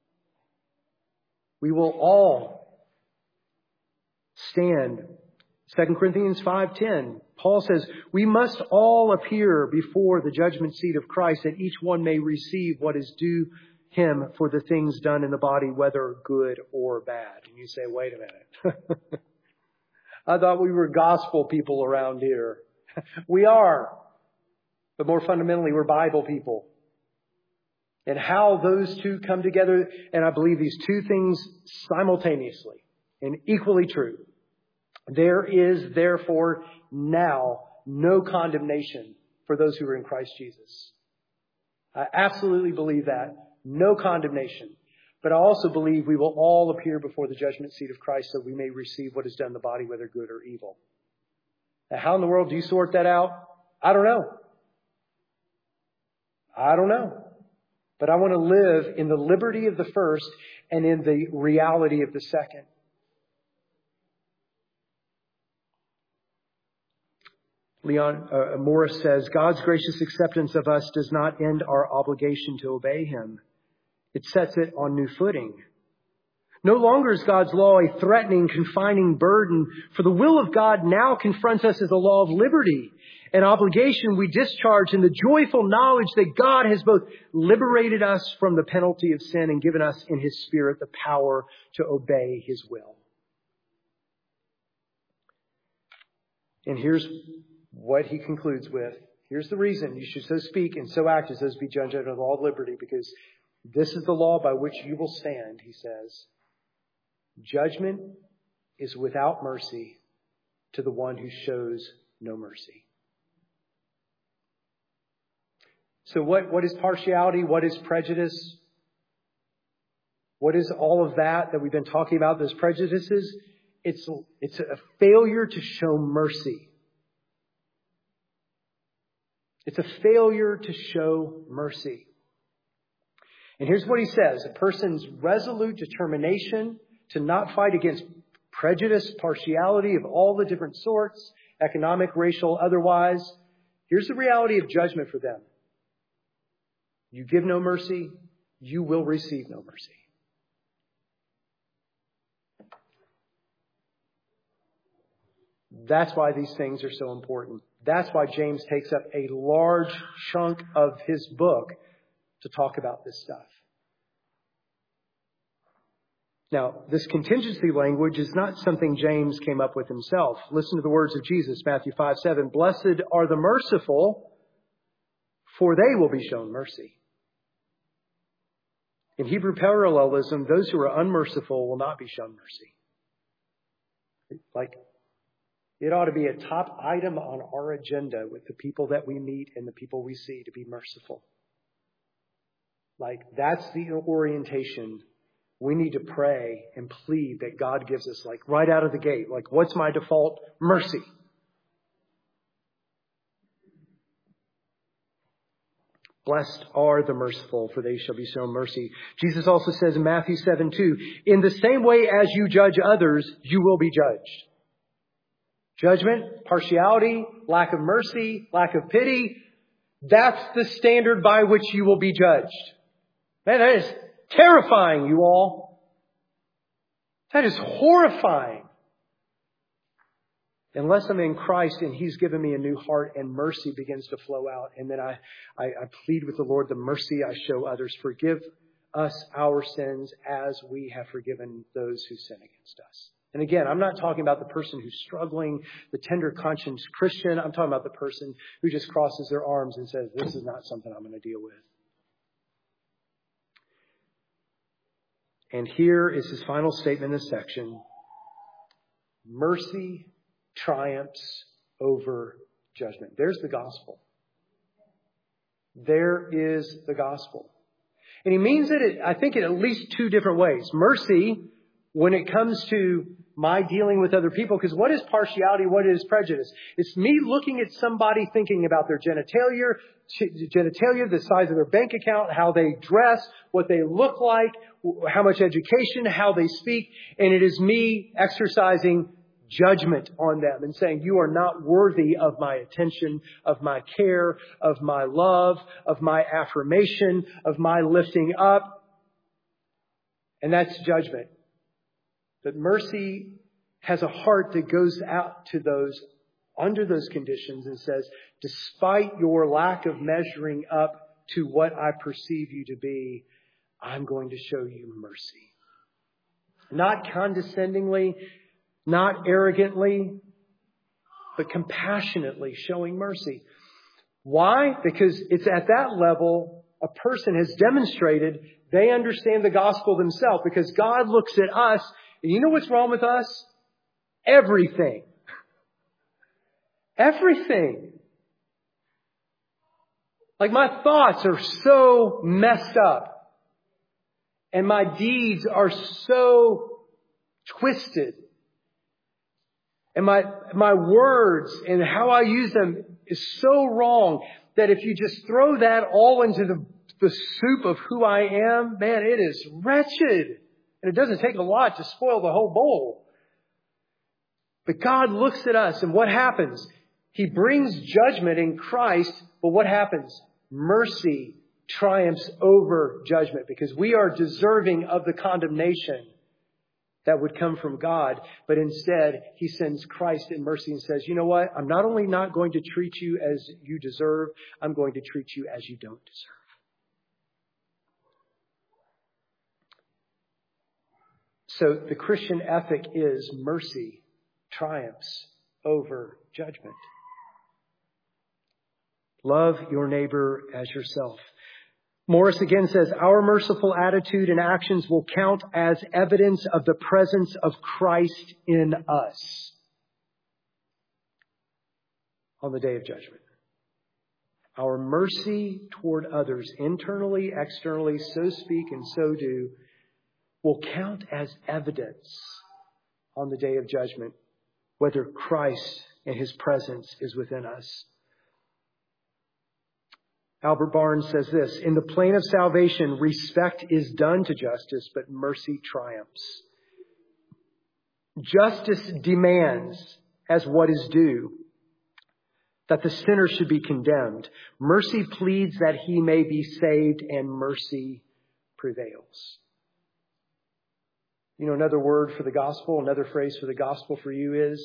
We will all stand. Second Corinthians five ten, Paul says, we must all appear before the judgment seat of Christ, that each one may receive what is due him for the things done in the body, whether good or bad. And you say, wait a minute. I thought we were gospel people around here. We are. But more fundamentally, we're Bible people. And how those two come together, and I believe these two things simultaneously and equally true. There is, therefore, now no condemnation for those who are in Christ Jesus. I absolutely believe that. No condemnation. But I also believe we will all appear before the judgment seat of Christ so we may receive what is done in the body, whether good or evil. Now, how in the world do you sort that out? I don't know. I don't know. But I want to live in the liberty of the first and in the reality of the second. Leon uh, Morris says, God's gracious acceptance of us does not end our obligation to obey Him. It sets it on new footing. No longer is God's law a threatening, confining burden, for the will of God now confronts us as a law of liberty, an obligation we discharge in the joyful knowledge that God has both liberated us from the penalty of sin and given us in His Spirit the power to obey His will. And here's what he concludes with. Here's the reason you should so speak and so act as those be judged under the law of liberty, because this is the law by which you will stand, he says. Judgment is without mercy to the one who shows no mercy. So what, what is partiality? What is prejudice? What is all of that that we've been talking about, those prejudices? It's, it's a failure to show mercy. It's a failure to show mercy. And here's what he says. A person's resolute determination to not fight against prejudice, partiality of all the different sorts, economic, racial, otherwise. Here's the reality of judgment for them. You give no mercy, you will receive no mercy. That's why these things are so important. That's why James takes up a large chunk of his book to talk about this stuff. Now, this contingency language is not something James came up with himself. Listen to the words of Jesus, Matthew five seven. Blessed are the merciful, for they will be shown mercy. In Hebrew parallelism, those who are unmerciful will not be shown mercy. Like, it ought to be a top item on our agenda with the people that we meet and the people we see to be merciful. Like, that's the orientation we need to pray and plead that God gives us, like right out of the gate. Like, what's my default? Mercy. Blessed are the merciful, for they shall be shown mercy. Jesus also says in Matthew seven two, in the same way as you judge others, you will be judged. Judgment, partiality, lack of mercy, lack of pity. That's the standard by which you will be judged. Man, that is terrifying, you all. That is horrifying. Unless I'm in Christ and He's given me a new heart and mercy begins to flow out. And then I, I, I plead with the Lord the mercy I show others. Forgive us our sins as we have forgiven those who sin against us. And again, I'm not talking about the person who's struggling, the tender conscience Christian. I'm talking about the person who just crosses their arms and says, this is not something I'm going to deal with. And here is his final statement in this section. Mercy triumphs over judgment. There's the gospel. There is the gospel. And he means it, I think, in at least two different ways. Mercy, when it comes to my dealing with other people, because what is partiality? What is prejudice? It's me looking at somebody thinking about their genitalia, genitalia, the size of their bank account, how they dress, what they look like, how much education, how they speak. And it is me exercising judgment on them and saying, you are not worthy of my attention, of my care, of my love, of my affirmation, of my lifting up. And that's judgment. But mercy has a heart that goes out to those under those conditions and says, despite your lack of measuring up to what I perceive you to be, I'm going to show you mercy. Not condescendingly, not arrogantly, but compassionately showing mercy. Why? Because it's at that level a person has demonstrated they understand the gospel themselves. Because God looks at us, and you know what's wrong with us? Everything. Everything. Like my thoughts are so messed up. And my deeds are so twisted. And my, my words and how I use them is so wrong that if you just throw that all into the, the soup of who I am, man, it is wretched. And it doesn't take a lot to spoil the whole bowl. But God looks at us and what happens? He brings judgment in Christ, but what happens? Mercy triumphs over judgment because we are deserving of the condemnation that would come from God. But instead, He sends Christ in mercy and says, you know what? I'm not only not going to treat you as you deserve, I'm going to treat you as you don't deserve. So the Christian ethic is mercy triumphs over judgment. Love your neighbor as yourself. Morris again says, our merciful attitude and actions will count as evidence of the presence of Christ in us on the day of judgment. Our mercy toward others, internally, externally, so speak and so do, will count as evidence on the day of judgment, whether Christ and His presence is within us. Albert Barnes says this, in the plane of salvation, respect is done to justice, but mercy triumphs. Justice demands, as what is due, that the sinner should be condemned. Mercy pleads that he may be saved, and mercy prevails. You know, another word for the gospel, another phrase for the gospel for you is,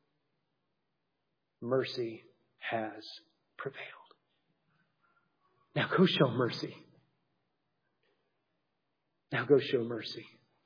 mercy has prevailed. Now go show mercy. Now go show mercy.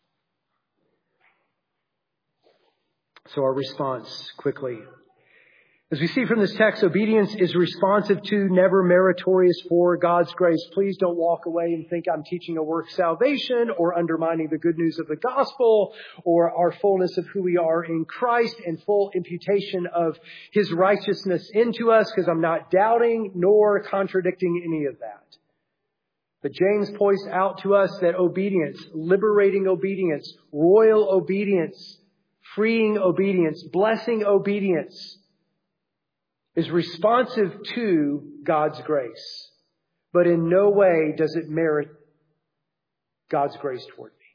So our response quickly. As we see from this text, obedience is responsive to, never meritorious for God's grace. Please don't walk away and think I'm teaching a work salvation or undermining the good news of the gospel or our fullness of who we are in Christ and full imputation of His righteousness into us, because I'm not doubting nor contradicting any of that. But James points out to us that obedience, liberating obedience, royal obedience, freeing obedience, blessing obedience, is responsive to God's grace. But in no way does it merit God's grace toward me.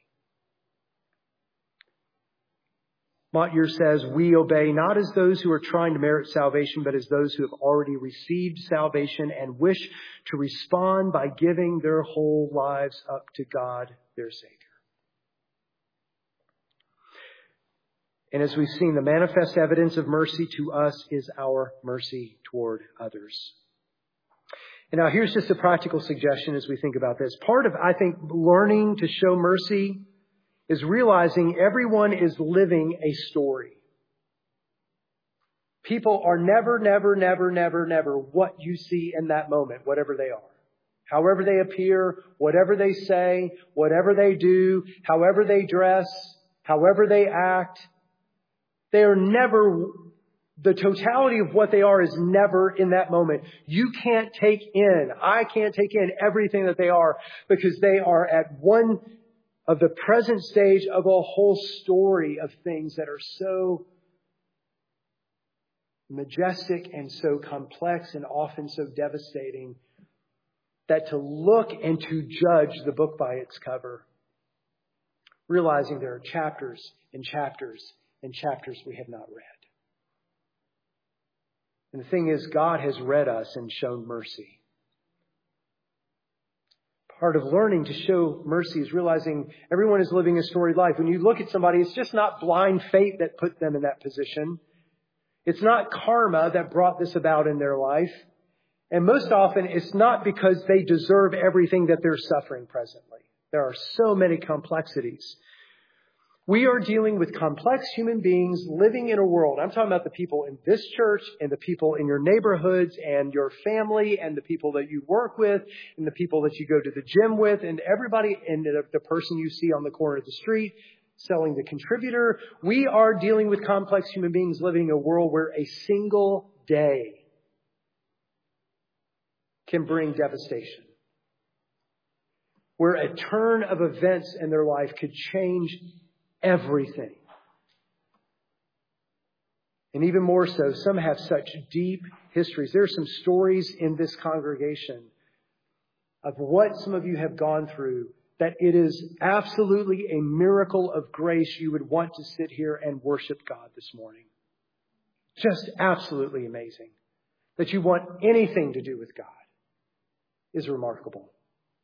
Montyer says, we obey not as those who are trying to merit salvation, but as those who have already received salvation and wish to respond by giving their whole lives up to God, their Savior. And as we've seen, the manifest evidence of mercy to us is our mercy toward others. And now here's just a practical suggestion as we think about this. Part of, I think, learning to show mercy is realizing everyone is living a story. People are never, never, never, never, never what you see in that moment, whatever they are. However they appear, whatever they say, whatever they do, however they dress, however they act. They are never, the totality of what they are is never in that moment. You can't take in, I can't take in everything that they are because they are at one of the present stage of a whole story of things that are so majestic and so complex and often so devastating that to look and to judge the book by its cover, realizing there are chapters and chapters and chapters we have not read. And the thing is, God has read us and shown mercy. Part of learning to show mercy is realizing everyone is living a storied life. When you look at somebody, it's just not blind fate that put them in that position. It's not karma that brought this about in their life. And most often, it's not because they deserve everything that they're suffering presently. There are so many complexities. We are dealing with complex human beings living in a world. I'm talking about the people in this church and the people in your neighborhoods and your family and the people that you work with and the people that you go to the gym with and everybody and the, the person you see on the corner of the street selling the contributor. We are dealing with complex human beings living in a world where a single day can bring devastation. Where a turn of events in their life could change everything. And even more so, some have such deep histories. There are some stories in this congregation of what some of you have gone through that it is absolutely a miracle of grace you would want to sit here and worship God this morning. Just absolutely amazing. That you want anything to do with God is remarkable.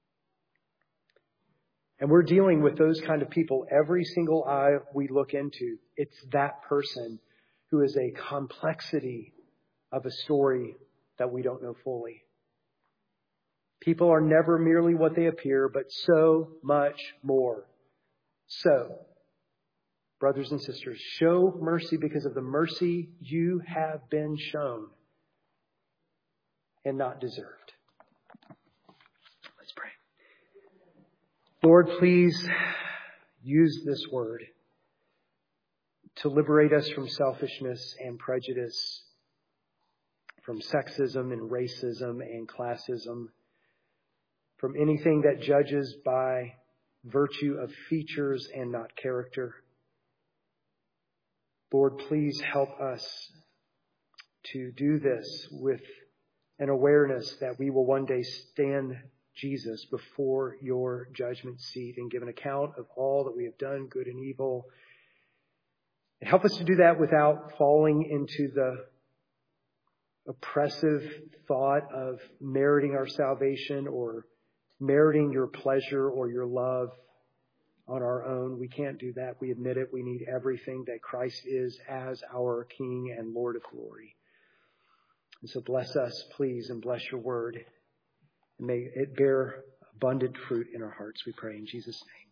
And we're dealing with those kind of people every single eye we look into. It's that person who is a complexity of a story that we don't know fully. People are never merely what they appear, but so much more. So, brothers and sisters, show mercy because of the mercy you have been shown and not deserved. Let's pray. Lord, please use this word to liberate us from selfishness and prejudice, from sexism and racism and classism, from anything that judges by virtue of features and not character. Lord, please help us to do this with an awareness that we will one day stand Jesus before your judgment seat and give an account of all that we have done, good and evil. And help us to do that without falling into the oppressive thought of meriting our salvation or meriting your pleasure or your love on our own. We can't do that. We admit it. We need everything that Christ is as our King and Lord of glory. And so bless us, please, and bless your word. And may it bear abundant fruit in our hearts, we pray in Jesus' name.